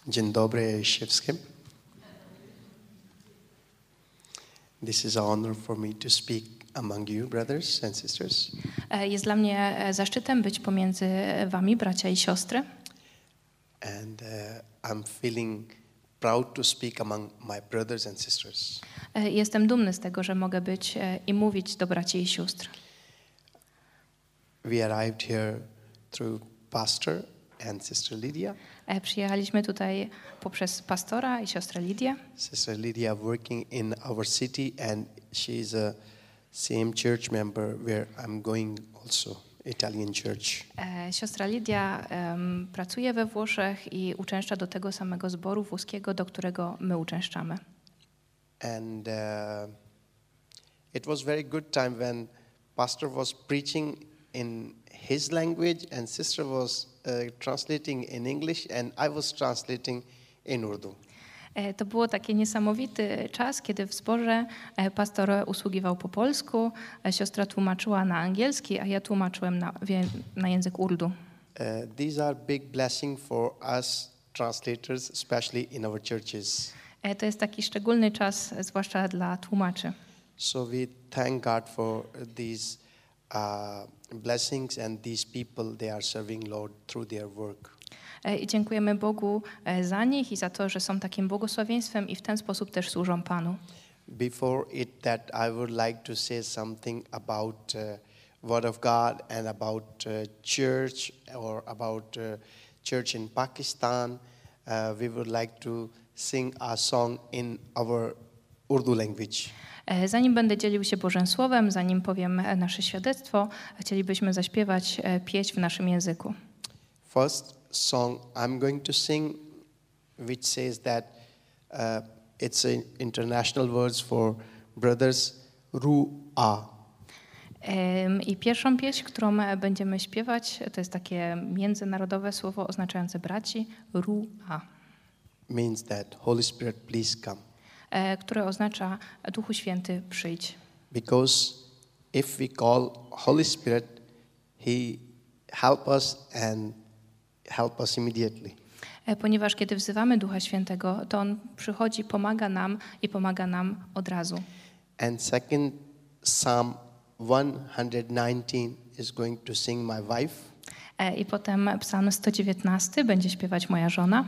Dzień dobry wszystkim. This is an honor for me to speak among you, brothers and sisters. Jest dla mnie zaszczytem być pomiędzy wami, bracia i siostry. And I'm feeling proud to speak among my brothers and sisters. Jestem dumny z tego, że mogę być i mówić do braci i sióstr. We arrived here through pastor and sister Lydia. Przyjechaliśmy tutaj poprzez pastora i siostrę Lidię. Sister Lydia working in our city and she's a same church member where I'm going also, Italian church. Siostra Lidia pracuje we Włoszech i uczęszcza do tego samego zboru włoskiego, do którego my uczęszczamy. And it was very good time when pastor was preaching in his language and sister was translating in English and I was translating in Urdu. To było taki niesamowity czas, kiedy w zborze pastor usługiwał po polsku, siostra tłumaczyła na angielski, a ja tłumaczyłem na język Urdu. These are big blessing for us translators, especially in our churches. To jest taki szczególny czas, zwłaszcza dla tłumaczy. So we thank God for these blessings and these people, they are serving Lord through their work. I dziękujemy Bogu za nich i za to, że są takim błogosławieństwem i w ten sposób też służą Panu. Before that I would like to say something about Word of God and about church or about church in Pakistan. We would like to sing a song in our Urdu language. Zanim będę dzielił się Bożym Słowem, zanim powiem nasze świadectwo, chcielibyśmy zaśpiewać pieśń w naszym języku. First song I'm going to sing, which says that it's an international words for brothers, Ru'a. I pierwszą pieśń, którą będziemy śpiewać, to jest takie międzynarodowe słowo oznaczające braci, Ru'a. Means that Holy Spirit, please come. Które oznacza Duchu Święty, przyjdź. Because if we call Holy Spirit, He help us and help us immediately. Ponieważ kiedy wzywamy Ducha Świętego, to On przychodzi, pomaga nam i pomaga nam od razu. And second, Psalm 119 is going to sing my wife. I potem Psalm 119 będzie śpiewać moja żona.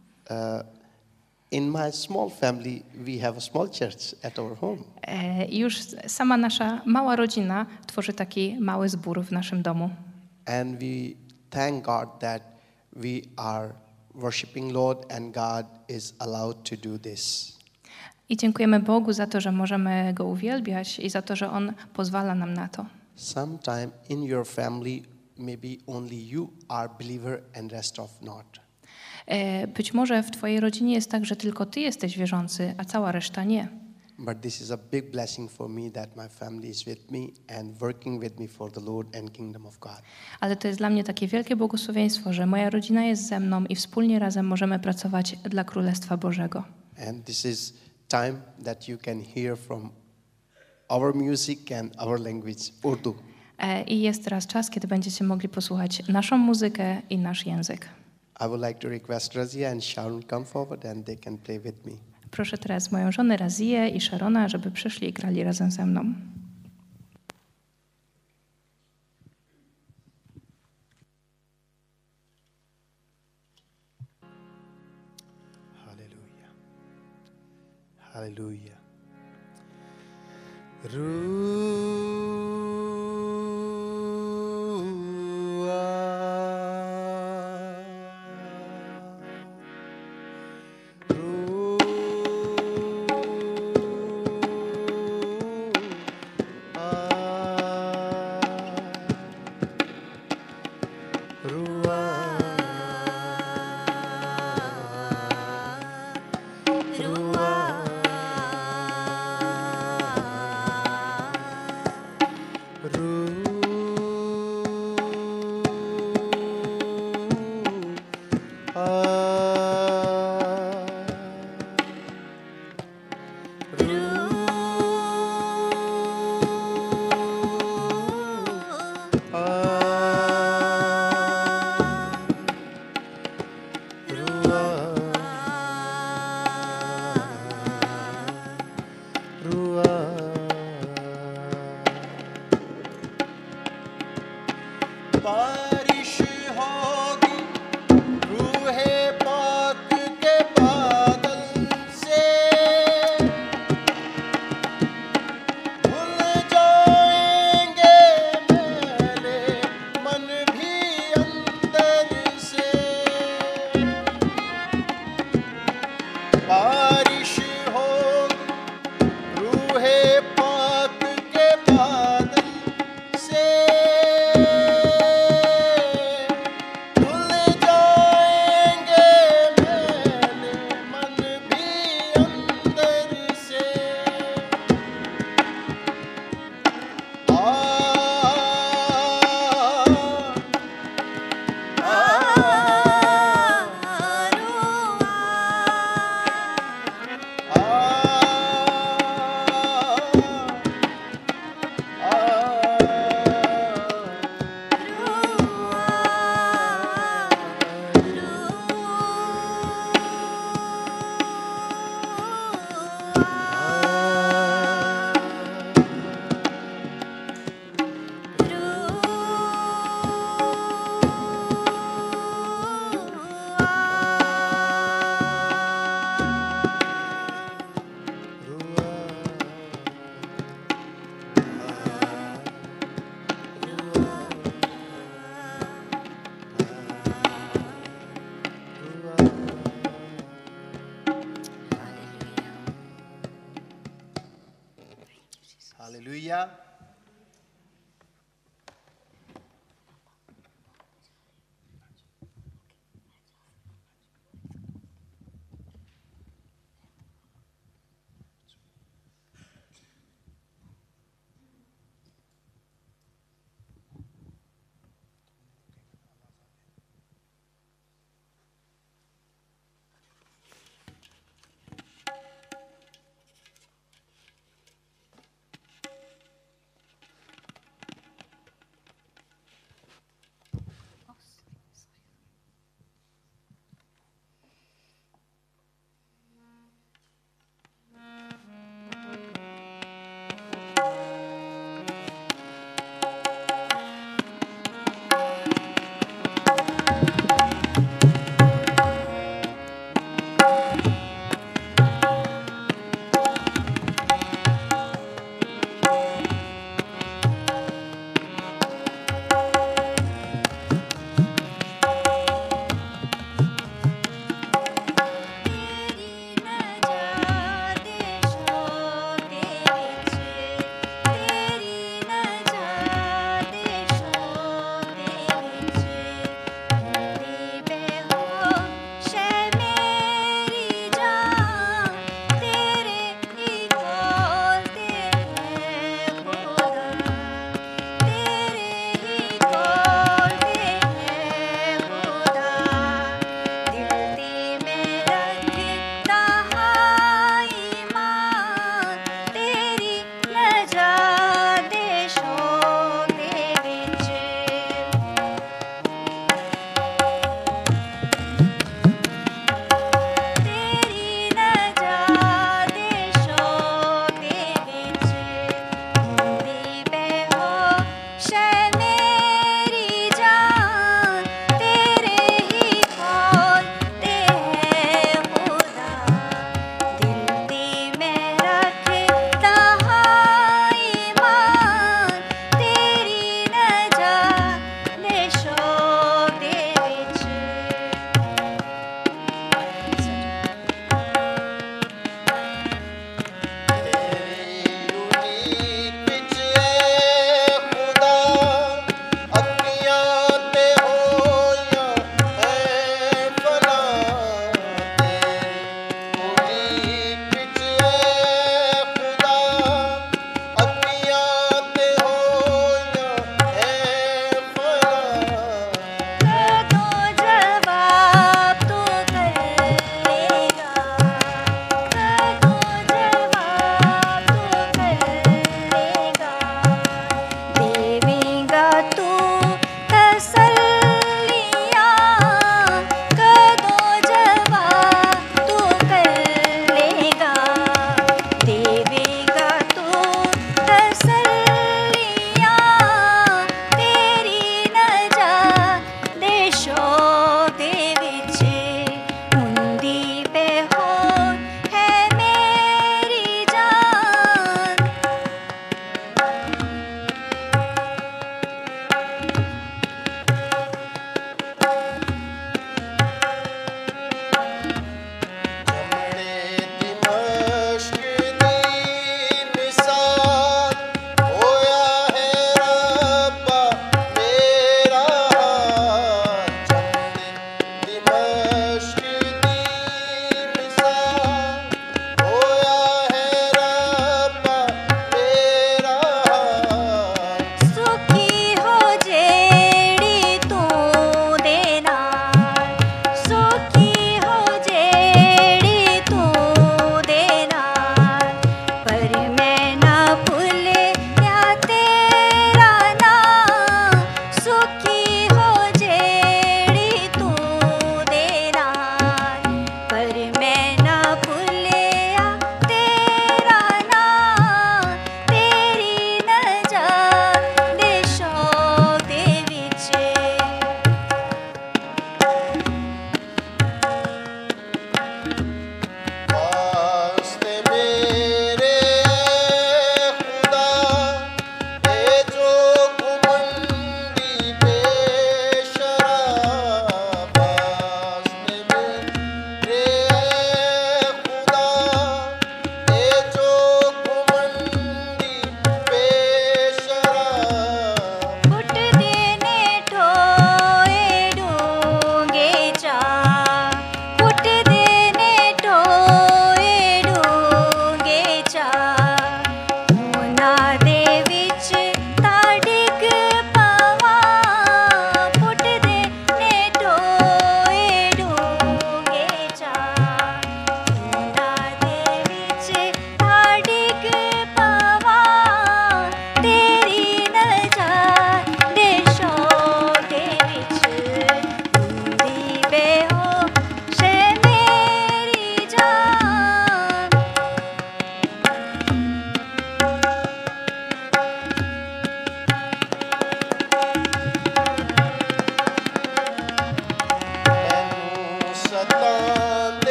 In my small family, we have a small church at our home. I już sama nasza mała rodzina tworzy taki mały zbór w naszym domu. And we thank God that we are worshiping Lord and God is allowed to do this. I dziękujemy Bogu za to, że możemy Go uwielbiać i za to, że On pozwala nam na to. Sometime in your family, maybe only you are believer and rest of not. Być może w twojej rodzinie jest tak, że tylko ty jesteś wierzący, a cała reszta nie. But this is a big blessing for me that my family is with me and working with me for the Lord and kingdom of God. Ale to jest dla mnie takie wielkie błogosławieństwo, że moja rodzina jest ze mną i wspólnie razem możemy pracować dla Królestwa Bożego. And this is time that you can hear from our music and our language, Urdu. I jest teraz czas, kiedy będziecie mogli posłuchać naszą muzykę i nasz język. I would like to request Razia and Sharon come forward and they can play with me. Proszę teraz moją żonę Razię i Sharona, żeby przyszli i grali razem ze mną. Hallelujah. Hallelujah. India.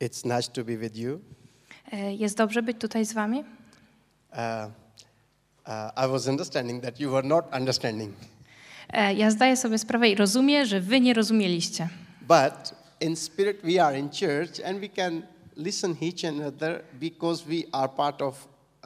It's nice to be with you. Jest dobrze być tutaj z wami. I was understanding that you were not understanding. Ja zdaję sobie sprawę i rozumiem, że wy nie rozumieliście. But in spirit we are in church and we can listen each another because we are part of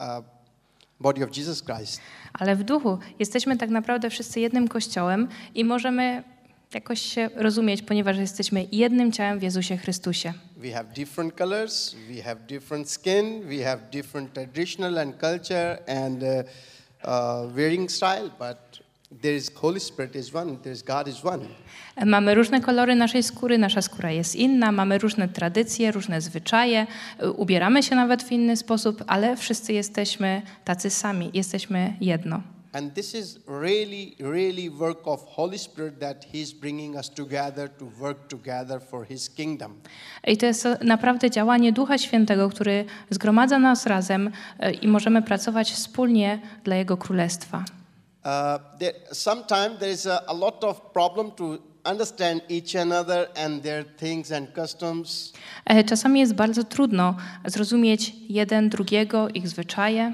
body of Jesus Christ. Ale w duchu jesteśmy tak naprawdę wszyscy jednym kościołem i możemy jakoś się rozumieć, ponieważ jesteśmy jednym ciałem w Jezusie Chrystusie. We have different colors, we have different skin, we have different traditional and culture and wearing style, but there is Holy Spirit is one, there is God is one. Mamy różne kolory naszej skóry, nasza skóra jest inna, mamy różne tradycje, różne zwyczaje, ubieramy się nawet w inny sposób, ale wszyscy jesteśmy tacy sami, jesteśmy jedno. And this is really work of Holy Spirit that He's bringing us together to work together for His kingdom. I to jest naprawdę działanie Ducha Świętego, który zgromadza nas razem i możemy pracować wspólnie dla Jego Królestwa. Sometimes there is a lot of problem to understand each another and their things and customs. Czasami jest bardzo trudno zrozumieć jeden drugiego, ich zwyczaje.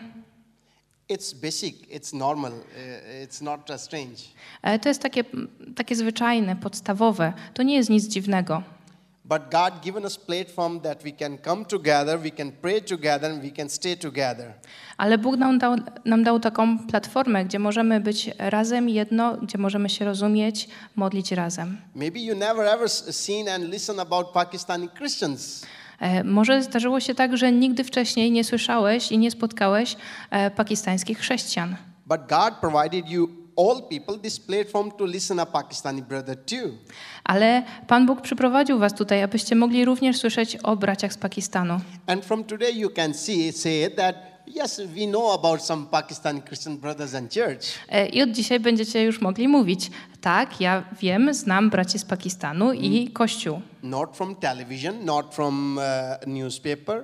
It's basic, it's normal, it's not strange. To jest takie zwyczajne, podstawowe. To nie jest nic dziwnego. But God given us platform that we can come together, we can pray together, and we can stay together. Ale Bóg nam dał taką platformę, gdzie możemy być razem jedno, gdzie możemy się rozumieć, modlić razem. Maybe you never ever seen and listened about Pakistani Christians. Może zdarzyło się tak, że nigdy wcześniej nie słyszałeś i nie spotkałeś pakistańskich chrześcijan. But God provided you all people this platform to listen a Pakistani brother too. Ale Pan Bóg przyprowadził was tutaj, abyście mogli również słyszeć o braciach z Pakistanu. And from today you can say that yes, we know about some Pakistani Christian brothers and church. I od dzisiaj będziecie już mogli mówić, tak, ja wiem, znam braci z Pakistanu i Kościół. Not from television, not from newspaper.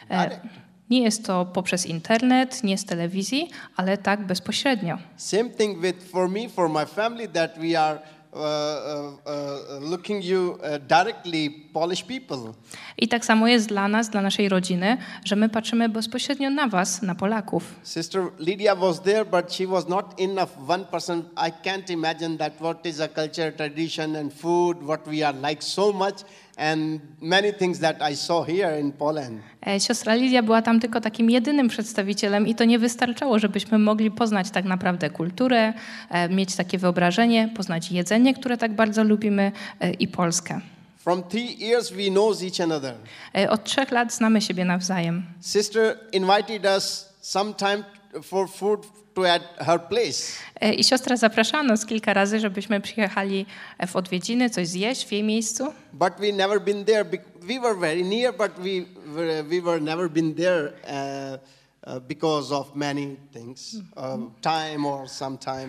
Nie jest to poprzez internet, nie z telewizji, ale tak bezpośrednio. Same thing for me, for my family, that we are looking you directly Polish people. I tak samo jest dla nas, dla naszej rodziny, że my patrzymy bezpośrednio na was, na Polaków. Sister Lydia was there, but she was not enough one person. I can't imagine that what is a culture, tradition and food, what we are like so much. And many things that I saw here in Poland. Siostra Lidia była tam tylko takim jedynym przedstawicielem i to nie wystarczało, żebyśmy mogli poznać tak naprawdę kulturę, mieć takie wyobrażenie, poznać jedzenie, które tak bardzo lubimy i Polskę. From 3 years we know each another. Od 3 lat znamy siebie nawzajem. Sister invited us sometime for food to at her place. I siostra zapraszała nas kilka razy, żebyśmy przyjechali w odwiedziny, coś zjeść w jej miejscu. But we never been there. We were very near, but we were never been there because of many things, time or sometime.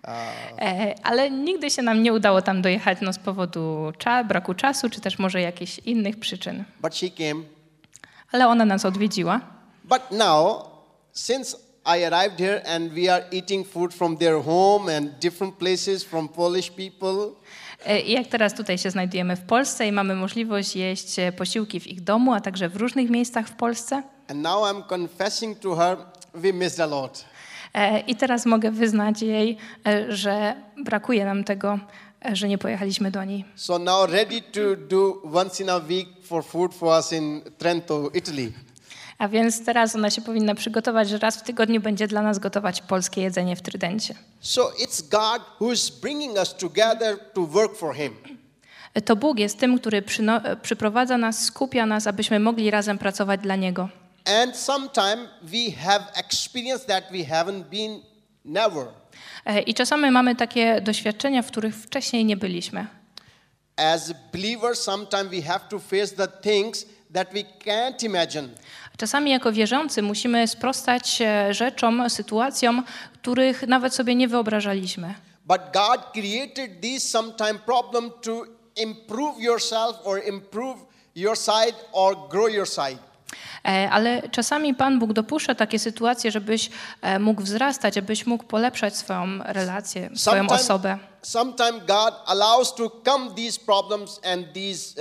Ale nigdy się nam nie udało tam dojechać z powodu braku czasu, czy też może jakichś innych przyczyn. But she came. Ale ona nas odwiedziła. But now, since I arrived here and we are eating food from their home and different places from Polish people. I jak teraz tutaj się znajdujemy w Polsce i mamy możliwość jeść posiłki w ich domu, a także w różnych miejscach w Polsce. And now I'm confessing to her, we missed a lot. I teraz mogę wyznać jej, że brakuje nam tego, że nie pojechaliśmy do niej. So now ready to do once in a week for food for us in Trento, Italy. A więc teraz ona się powinna przygotować, że raz w tygodniu będzie dla nas gotować polskie jedzenie w Trydencie. So it's God who is bringing us together to work for Him. To Bóg jest tym, który przyprowadza nas, skupia nas, abyśmy mogli razem pracować dla Niego. And sometimes we have experienced that we haven't been never. I czasami mamy takie doświadczenia, w których wcześniej nie byliśmy. As believers, sometimes we have to face the things that we can't imagine. Czasami jako wierzący musimy sprostać rzeczom, sytuacjom, których nawet sobie nie wyobrażaliśmy. But God created these sometime problem to improve yourself or improve your side or grow your side. Ale czasami Pan Bóg dopuszcza takie sytuacje, żebyś mógł wzrastać, abyś mógł polepszać swoją relację, swoją osobę. Sometimes God allows to come these problems and these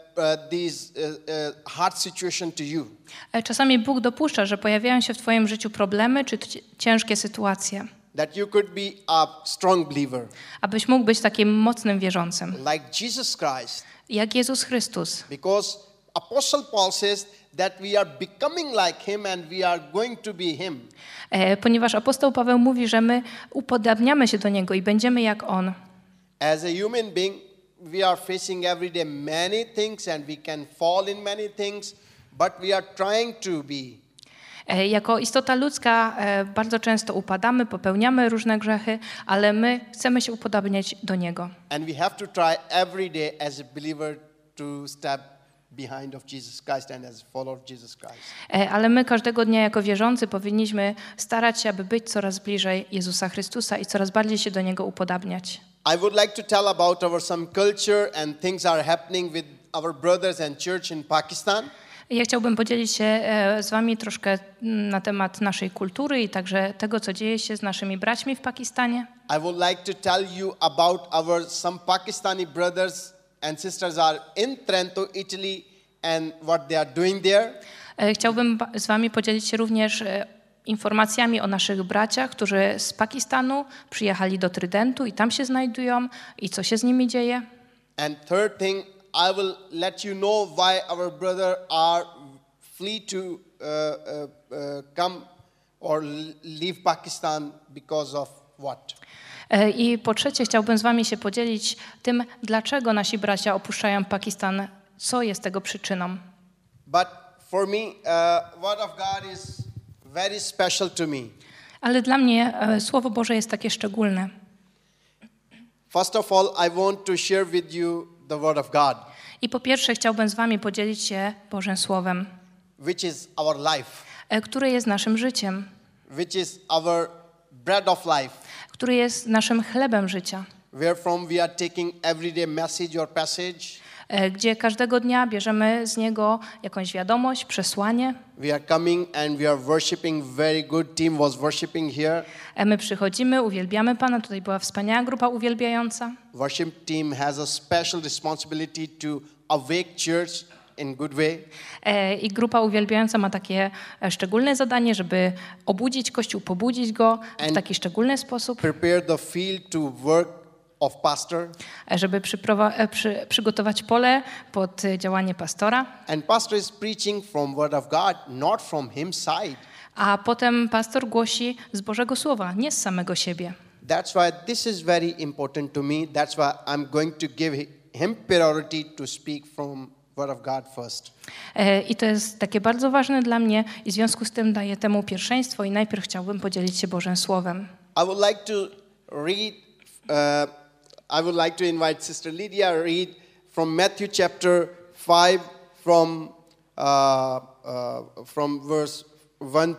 these hard situation to you. Czasami Bóg dopuszcza, że pojawiają się w twoim życiu problemy czy ciężkie sytuacje. That you could be a strong believer. Abyś mógł być takim mocnym wierzącym. Like Jesus Christ. Jak Jezus Chrystus. Because Apostle Paul says that we are becoming like him and we are going to be him. Ponieważ apostoł Paweł mówi, że my upodabniamy się do Niego i będziemy jak On. As a human being, we are facing every day many things and we can fall in many things, but we are trying to be. Jako istota ludzka bardzo często upadamy, popełniamy różne grzechy, ale my chcemy się upodabniać do Niego. And we have to try every day as a believer to step behind of Jesus Christ and as a follower of Jesus Christ. Ale my każdego dnia jako wierzący powinniśmy starać się, aby być coraz bliżej Jezusa Chrystusa i coraz bardziej się do Niego upodabniać. I would like to tell about our some culture and things are happening with our brothers and church in Pakistan. Ja chciałbym podzielić się z wami troszkę na temat naszej kultury i także tego, co dzieje się z naszymi braćmi w Pakistanie. I would like to tell you about some Pakistani brothers and sisters are in Trento, Italy and what they are doing there. Chciałbym z wami podzielić się również informacjami o naszych braciach, którzy z Pakistanu przyjechali do Trydentu i tam się znajdują i co się z nimi dzieje. And third thing, I will let you know why our brother are flee to come or leave Pakistan because of what. I po trzecie chciałbym z wami się podzielić tym, dlaczego nasi bracia opuszczają Pakistan, co jest tego przyczyną. But for me, word of God is very special to me. Ale dla mnie Słowo Boże jest takie szczególne. First of all, I want to share with you the word of God. I po pierwsze chciałbym z wami podzielić się Bożym Słowem, which is our life, które jest naszym życiem, which is our bread of life, który jest naszym chlebem życia, wherefrom we are taking everyday message or passage. Gdzie każdego dnia bierzemy z niego jakąś wiadomość, przesłanie. We are coming and we are worshiping. Very good team was worshiping here. My przychodzimy, uwielbiamy Pana. Tutaj była wspaniała grupa uwielbiająca. Worship team has a special responsibility to awake church in good way. I grupa uwielbiająca ma takie szczególne zadanie, żeby obudzić Kościół, pobudzić go w taki szczególny sposób. Prepare the field to work of pastor. Żeby przygotować pole pod działanie pastora. And pastor is preaching from word of God, not from him side. A potem pastor głosi z Bożego Słowa, nie z samego siebie. That's why this is very important to me. That's why I'm going to give him priority to speak from word of God first. I to jest takie bardzo ważne dla mnie i w związku z tym daję temu pierwszeństwo i najpierw chciałbym podzielić się Bożym Słowem. I would like to read I would like to invite Sister Lydia read from Matthew chapter 5 from verse 1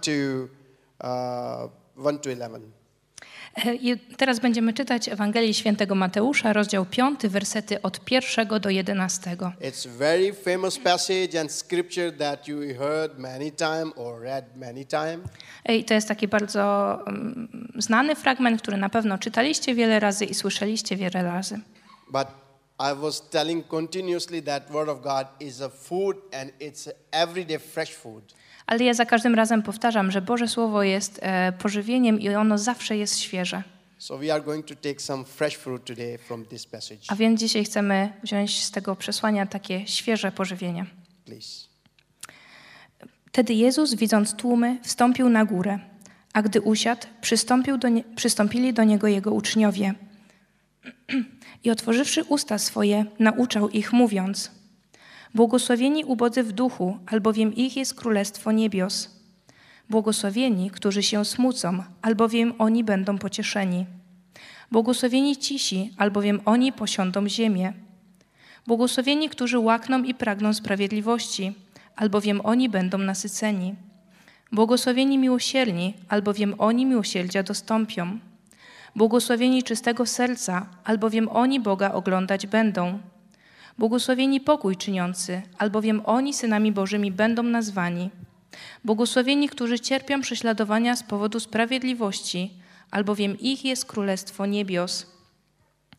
to 11. I teraz będziemy czytać Ewangelii Świętego Mateusza, rozdział 5, wersety od 1 do 11. It's a very famous passage and scripture that you heard many times or read many times. I to jest taki bardzo znany fragment, który na pewno czytaliście wiele razy i słyszeliście wiele razy. But I was telling continuously that word of God is a food and it's everyday fresh food. Ale ja za każdym razem powtarzam, że Boże Słowo jest pożywieniem i ono zawsze jest świeże. So we are going to take some fresh fruit today from this passage. A więc dzisiaj chcemy wziąć z tego przesłania takie świeże pożywienie. Please. Wtedy Jezus, widząc tłumy, wstąpił na górę, a gdy usiadł, przystąpili do Niego Jego uczniowie. I otworzywszy usta swoje, nauczał ich, mówiąc: Błogosławieni ubodzy w duchu, albowiem ich jest Królestwo Niebios. Błogosławieni, którzy się smucą, albowiem oni będą pocieszeni. Błogosławieni cisi, albowiem oni posiądą ziemię. Błogosławieni, którzy łakną i pragną sprawiedliwości, albowiem oni będą nasyceni. Błogosławieni miłosierni, albowiem oni miłosierdzia dostąpią. Błogosławieni czystego serca, albowiem oni Boga oglądać będą. Błogosławieni pokój czyniący, albowiem oni synami Bożymi będą nazwani. Błogosławieni, którzy cierpią prześladowania z powodu sprawiedliwości, albowiem ich jest Królestwo Niebios.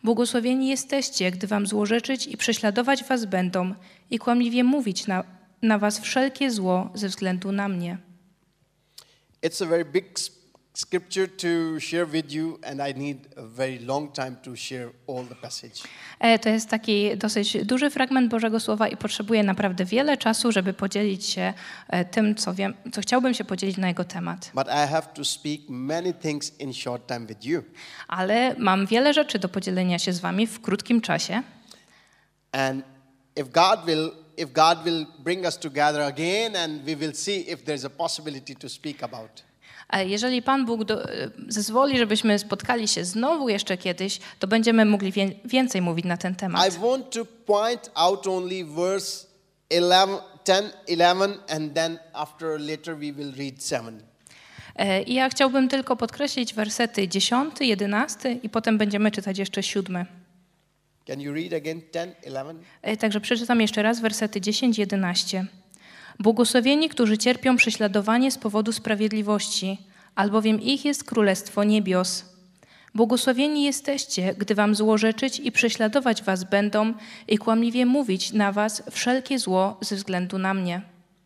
Błogosławieni jesteście, gdy wam złorzeczyć i prześladować was będą i kłamliwie mówić na was wszelkie zło ze względu na mnie. It's a very big scripture to share with you, and I need a very long time to share all the passage. To jest taki dosyć duży fragment Bożego Słowa i potrzebuję naprawdę wiele czasu, żeby podzielić się tym, co wiem, co chciałbym się podzielić na jego temat. But I have to speak many things in short time with you. Ale mam wiele rzeczy do podzielenia się z wami w krótkim czasie. And if God will bring us together again, and we will see if there's a possibility to speak about. Jeżeli Pan Bóg zezwoli, żebyśmy spotkali się znowu jeszcze kiedyś, to będziemy mogli więcej mówić na ten temat. I want to point out only verse 10, 11, and then later we will read 7. I ja chciałbym tylko podkreślić wersety 10, 11 i potem będziemy czytać jeszcze 7. Can you read again 10, 11? Także przeczytam jeszcze raz wersety 10, 11. Błogosławieni, którzy cierpią prześladowanie z powodu sprawiedliwości, albowiem ich jest Królestwo Niebios. Błogosławieni jesteście, gdy wam złorzeczyć i prześladować was będą i kłamliwie mówić na was wszelkie zło ze względu na mnie.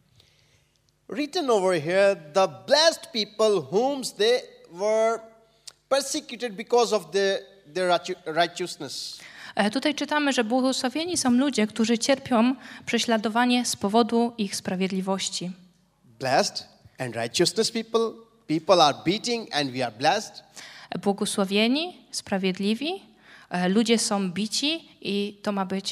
Written over here, the blessed people whom they were persecuted because of their righteousness. Tutaj czytamy, że błogosławieni są ludzie, którzy cierpią prześladowanie z powodu ich sprawiedliwości. Blessed and righteousness people are beating and we are blessed. Błogosławieni, sprawiedliwi, ludzie są bici i to ma być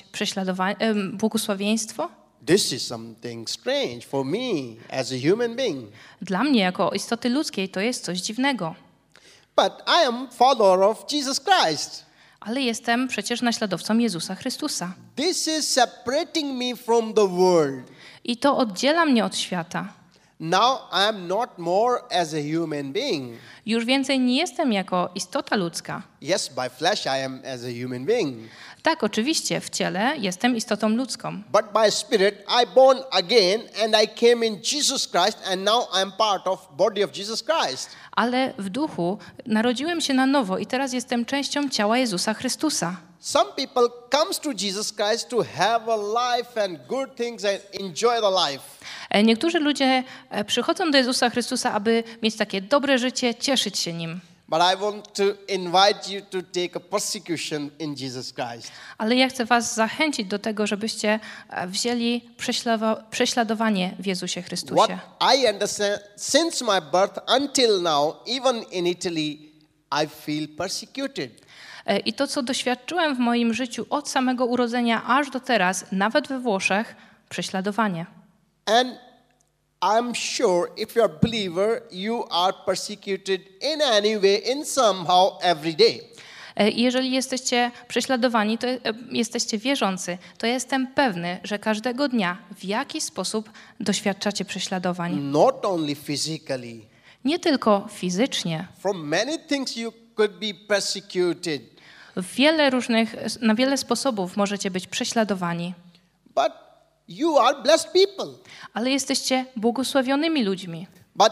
błogosławieństwo. This is something strange for me as a human being. Dla mnie jako istoty ludzkiej to jest coś dziwnego. But I am follower of Jesus Christ. Ale jestem przecież naśladowcą Jezusa Chrystusa. This is separating me from the world. I to oddziela mnie od świata. Now I am not more as a human being. Już więcej nie jestem jako istota ludzka. Yes, by flesh I am as a human being. Tak, oczywiście, w ciele jestem istotą ludzką. But by spirit I born again and I came in Jesus Christ and now I am part of body of Jesus Christ. Ale w duchu narodziłem się na nowo i teraz jestem częścią ciała Jezusa Chrystusa. Some people comes to Jesus Christ to have a life and good things and enjoy the life. Niektórzy ludzie przychodzą do Jezusa Chrystusa, aby mieć takie dobre życie, cieszyć się nim. But I want to invite you to take a persecution in Jesus Christ. Ale ja chcę was zachęcić do tego, żebyście wzięli prześladowanie w Jezusie Chrystusie. What I understand, since my birth until now, even in Italy, I feel persecuted. I to, co doświadczyłem w moim życiu od samego urodzenia aż do teraz, nawet we Włoszech, prześladowanie. And I'm sure if you're a believer, you are persecuted in any way, in somehow, every day. Jeżeli jesteście prześladowani, to jesteście wierzący, to jestem pewny, że każdego dnia w jakiś sposób doświadczacie prześladowań. Not only physically. Nie tylko fizycznie. From many things you could be persecuted. Na wiele sposobów możecie być prześladowani. But you are blessed people. Ale jesteście błogosławionymi ludźmi. But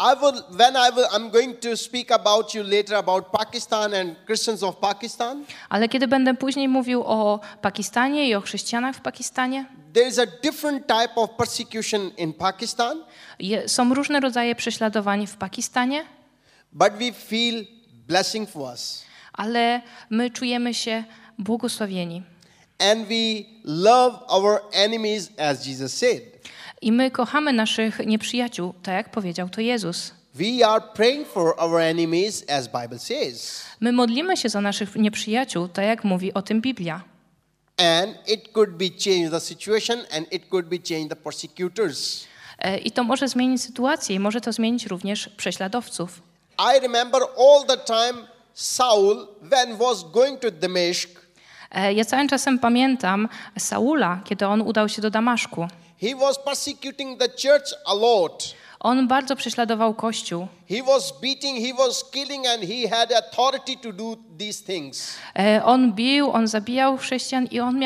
I'm going to speak about you later about Pakistan and Christians of Pakistan. Ale kiedy będę później mówił o Pakistanie i o chrześcijanach w Pakistanie, there is a different type of persecution in Pakistan. Są różne rodzaje prześladowań w Pakistanie. But we feel blessing for us. Ale my czujemy się błogosławieni. And we love our enemies, as Jesus said. I my kochamy naszych nieprzyjaciół, tak jak powiedział to Jezus. We are praying for our enemies, as Bible says. My modlimy się za naszych nieprzyjaciół, tak jak mówi o tym Biblia. And it could be change the situation and it could be change the persecutors. I to może zmienić sytuację i może to zmienić również prześladowców. I remember all the time Saul, when was going to Damascus. Ja całym czasem pamiętam Saula, kiedy on udał się do Damaszku. He was persecuting the church a lot. On bardzo prześladował Kościół. He was beating, he was killing and he had authority to do these things. On bił, on zabijał chrześcijan i on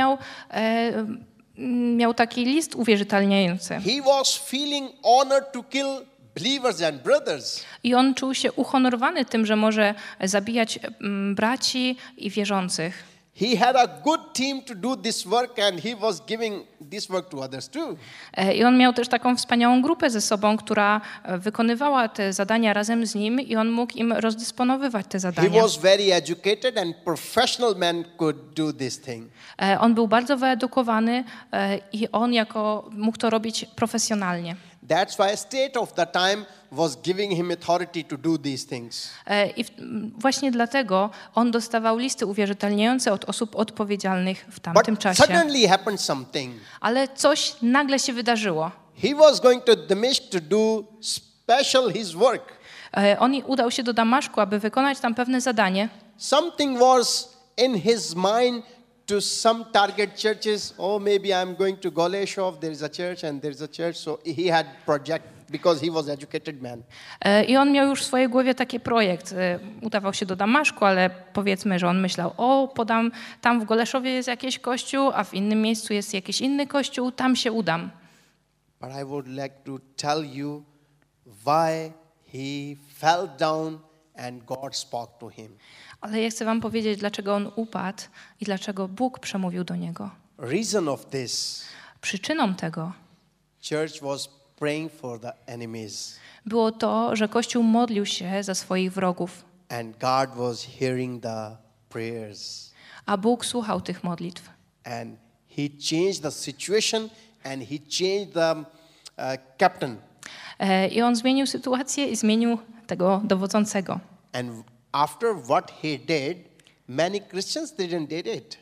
miał taki list uwierzytelniający. He was feeling honored to kill believers and brothers. I on czuł się uhonorowany tym, że może zabijać braci i wierzących. he had a good team to do this work and he was giving this work to others too. I on miał też taką wspaniałą grupę ze sobą, która wykonywała te zadania razem z nim i on mógł im rozdysponowywać te He zadania. was very educated and professional man could do this thing. On był bardzo wyedukowany i on mógł to robić profesjonalnie. That's why state of the time was giving him authority to do these things. I właśnie dlatego on dostawał listy uwierzytelniające od osób odpowiedzialnych w tamtym But czasie. suddenly happened something. Ale coś nagle się wydarzyło. He was going to Damascus to do special his work. On udał się do Damaszku, aby wykonać tam pewne zadanie. Something was in his mind to some target churches. Oh, maybe I'm going to Goleshov. There is a church and there is a church. So he had project because he was educated man. I on miał już w swojej głowie taki projekt. Udawał się do Damaszku, ale powiedzmy, że on myślał, tam w Goleszowie jest jakiś kościół, a w innym miejscu jest jakiś inny kościół, tam się udam. But I would like to tell you why he fell down and God spoke to him. Ale ja chcę wam powiedzieć, dlaczego on upadł i dlaczego Bóg przemówił do niego. Reason of this, Przyczyną tego church was praying for the enemies. było to, że Kościół modlił się za swoich wrogów, And God was hearing the prayers. a Bóg słuchał tych modlitw. And he changed the situation and he changed the captain. I on zmienił sytuację i zmienił tego dowodzącego. And after what he did, many Christians didn't did it.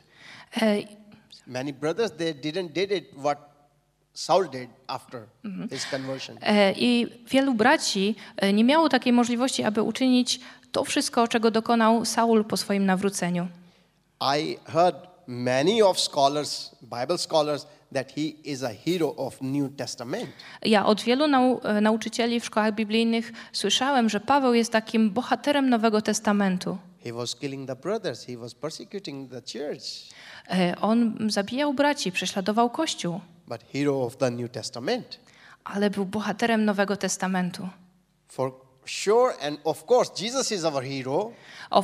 Many brothers, they didn't did it what Saul did after his conversion. I wielu braci nie miało takiej możliwości, aby uczynić to wszystko, czego dokonał Saul po swoim nawróceniu. I heard many of scholars, Bible scholars, that he is a hero of New Testament. Ja od wielu nauczycieli w szkołach biblijnych słyszałem, że Paweł jest takim bohaterem Nowego Testamentu. He was killing the brothers. He was persecuting the church. On zabijał braci, prześladował Kościół, But hero of the New Testament. ale był bohaterem Nowego Testamentu. For sure, and of course, Jesus is our hero.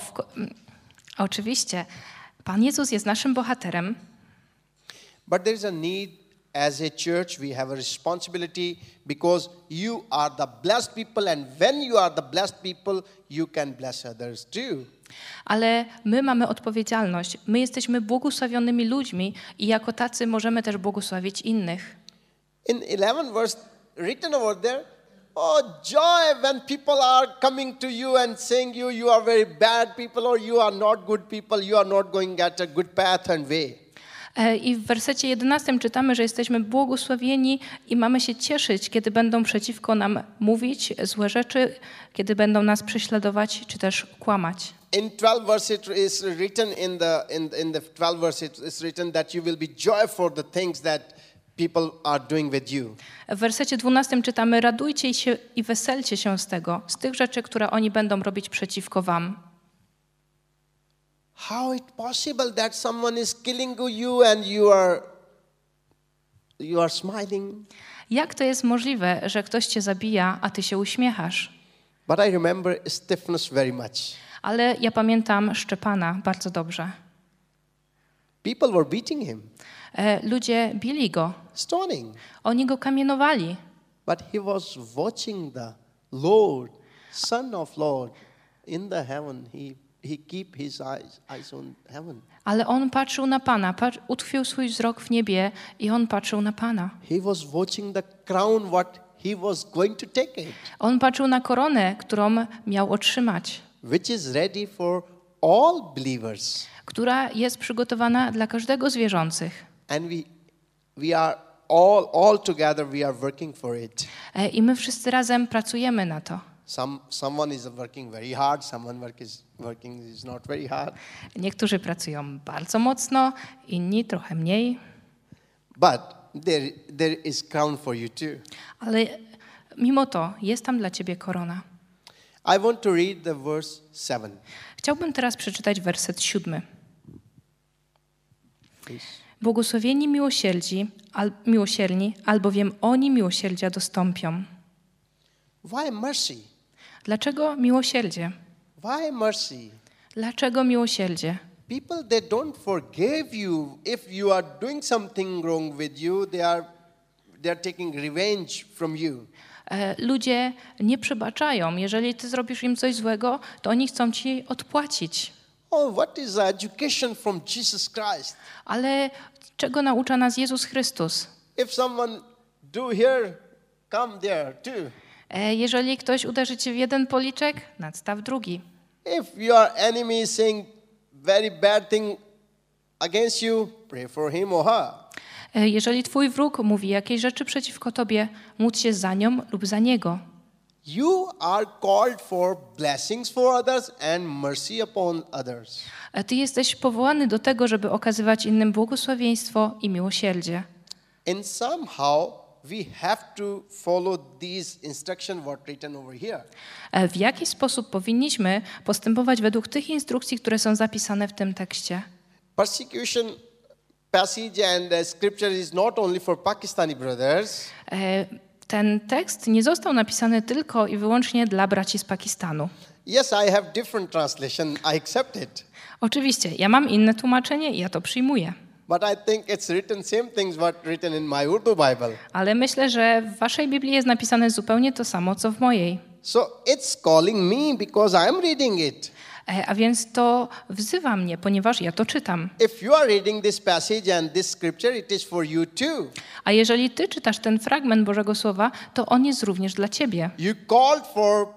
Oczywiście, Pan Jezus jest naszym bohaterem, But there is a need as a church, we have a responsibility because you are the blessed people, and when you are the blessed people, you can bless others too. ale my mamy odpowiedzialność. My jesteśmy błogosławionymi ludźmi i jako tacy możemy też błogosławić innych. In 11 verse written over there, oh joy when people are coming to you and saying you are very bad people or you are not good people, you are not going at a good path and way. I w wersecie 11 czytamy, że jesteśmy błogosławieni i mamy się cieszyć, kiedy będą przeciwko nam mówić złe rzeczy, kiedy będą nas prześladować czy też kłamać. In 12 verse it is written in the 12 verse it is written that you will be joy for the things that people are doing with you. W wersecie 12 czytamy: radujcie się i weselcie się z tego, z tych rzeczy, które oni będą robić przeciwko wam. How it possible that someone is killing you and you are smiling? Jak to jest możliwe, że ktoś cię zabija, a ty się uśmiechasz? But I remember Stephanus very much. Ale ja pamiętam Szczepana bardzo dobrze. People were beating him, Ludzie bili go, stoning. oni go kamienowali. But he was watching the Lord, Son of Lord, in the heaven. He keep his eyes on heaven. Ale on patrzył na Pana, utkwił swój wzrok w niebie i on patrzył na Pana. He was watching the crown what he was going to take it, On patrzył na koronę, którą miał otrzymać, which is ready for all believers. która jest przygotowana dla każdego z wierzących. And we are all together we are working for it. I my wszyscy razem pracujemy na to. Someone is working very hard, someone working is not very hard. Niektórzy pracują bardzo mocno, inni trochę mniej. But there is crown for you too. Ale mimo to jest tam dla ciebie korona. I want to read the verse 7. Chciałbym teraz przeczytać werset 7. Please. Błogosławieni miłosierni, albowiem oni miłosierdzia dostąpią. Why mercy? Dlaczego miłosierdzie? Why mercy? Dlaczego miłosierdzie? people they don't forgive you if you are doing something wrong with you. They are taking revenge from you. Ludzie nie przebaczają. Jeżeli ty zrobisz im coś złego, to oni chcą ci odpłacić. Oh, what is education from Jesus Christ? Ale czego naucza nas Jezus Chrystus? If someone do here, come there too. Jeżeli ktoś uderzy cię w jeden policzek, nadstaw drugi. If your enemy is saying very bad thing against you, pray for him or her. Jeżeli twój wróg mówi jakieś rzeczy przeciwko tobie, módl się za nią lub za niego. You are called for blessings for others and mercy upon others. Ty jesteś powołany do tego, żeby okazywać innym błogosławieństwo i miłosierdzie. And somehow we have to follow these instructions what written over here. W jaki sposób powinniśmy postępować według tych instrukcji, które są zapisane w tym tekście? Persecution passage and scripture is not only for Pakistani brothers. Ten tekst nie został napisany tylko i wyłącznie dla braci z Pakistanu. Yes, I have different translation. I accept it. Oczywiście, ja mam inne tłumaczenie i ja to przyjmuję. But I think it's written same things what written in my Urdu Bible. Ale myślę, że w waszej Biblii jest napisane zupełnie to samo, co w mojej. So it's calling me because I'm reading it. A więc to wzywa mnie, ponieważ ja to czytam. If you are reading this passage and this scripture, it is for you too. A jeżeli ty czytasz ten fragment Bożego Słowa, to on jest również dla ciebie. You called for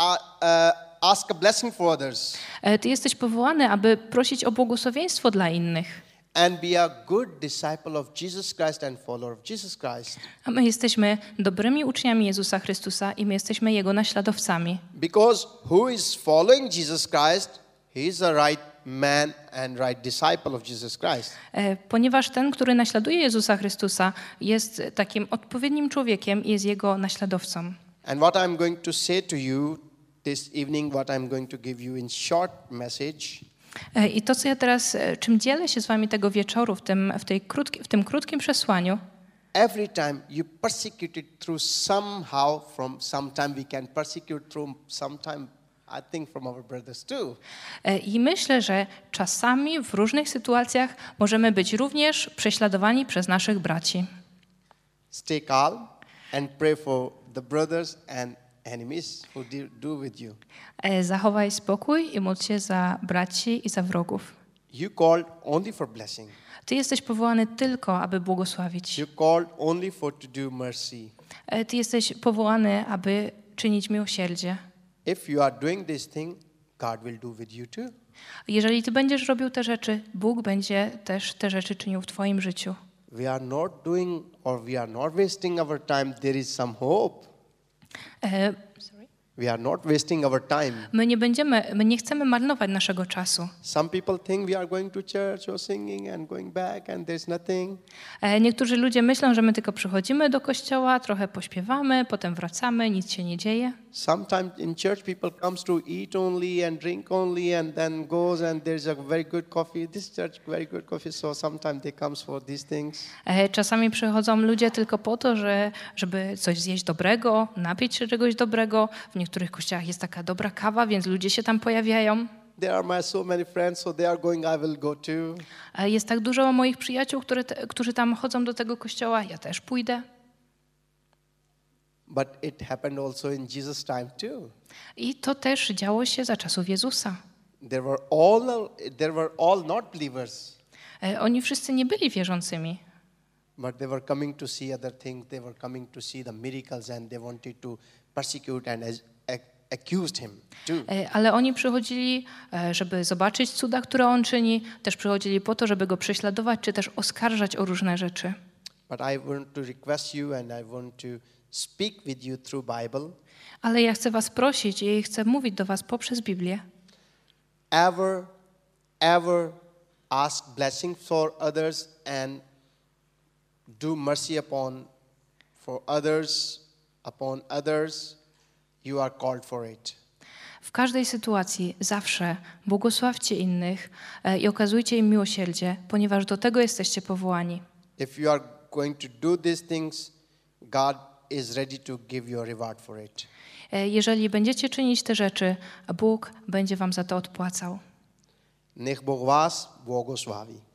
ask a blessing for others. Ty jesteś powołany, aby prosić o błogosławieństwo dla innych. And be a good disciple of Jesus Christ and follower of Jesus Christ. A my jesteśmy dobrymi uczniami Jezusa Chrystusa i my jesteśmy Jego naśladowcami. Because who is following Jesus Christ, he is the right man and right disciple of Jesus Christ. Ponieważ ten, który naśladuje Jezusa Chrystusa, jest takim odpowiednim człowiekiem i jest Jego naśladowcą. And what I'm going to say to you this evening, what I'm going to give you in short message. I to, co ja teraz, czym dzielę się z wami tego wieczoru w tym krótkim przesłaniu, every time you persecuted through somehow, from sometime we can persecute through sometime, I think from our brothers too. I myślę, że czasami w różnych sytuacjach możemy być również prześladowani przez naszych braci. Stay calm and pray for the brothers and enemies who do with you. Zachowaj spokój i módl się za braci i za wrogów. You called only for blessing. Ty jesteś powołany tylko, aby błogosławić. You called only for to do mercy. Ty jesteś powołany, aby czynić miłosierdzie. If you are doing this thing, God will do with you too. Jeżeli ty będziesz robił te rzeczy, Bóg będzie też te rzeczy czynił w twoim życiu. We are not doing or we are not wasting our time. There is some hope. We are not wasting our time. My nie chcemy marnować naszego czasu. Some people think we are going to church or singing and going back and there's nothing. Niektórzy ludzie myślą, że my tylko przychodzimy do kościoła, trochę pośpiewamy, potem wracamy, nic się nie dzieje. Sometimes in church people comes to eat only and drink only and then goes and there's a very good coffee. This church very good coffee, so sometimes they comes for these things. Czasami przychodzą ludzie tylko po to, żeby coś zjeść dobrego, napić się czegoś dobrego. W niektórych kościołach jest taka dobra kawa, więc ludzie się tam pojawiają. There are so many friends, so they are going, I will go too. Jest tak dużo moich przyjaciół, którzy tam chodzą do tego kościoła, ja też pójdę. But it happened also in Jesus' time too. I to też działo się za czasów Jezusa. There were all not believers. Oni wszyscy nie byli wierzącymi. But they were coming to see other things. They were coming to see the miracles and they wanted to persecute and accused him too. Ale oni przychodzili, żeby zobaczyć cuda, które on czyni. Też przychodzili po to, żeby go prześladować, czy też oskarżać o różne rzeczy. But I want to request you and I want to speak with you through Bible. Ale ja chcę was prosić i chcę mówić do was poprzez Biblię. Ever ask blessing for others and do mercy upon others. You are called for it. W każdej sytuacji zawsze błogosławcie innych i okazujcie im miłosierdzie, ponieważ do tego jesteście powołani. If you are going to do these things, God is ready to give you a reward for it. Jeżeli będziecie czynić te rzeczy, Bóg będzie wam za to odpłacał. Nech Boh vás błogosławi.